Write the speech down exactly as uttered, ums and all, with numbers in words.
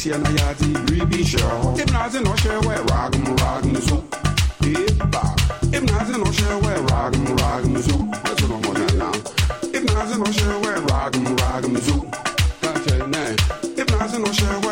Siena Yati, Ribi Show. If not in Osha, where Ragam Ragam Zoo. If not in Osha, where Ragam Ragam Zoo. That's what I'm on now. If not in Osha, where Ragam Ragam Zoo. That's your name. If not in Osha, where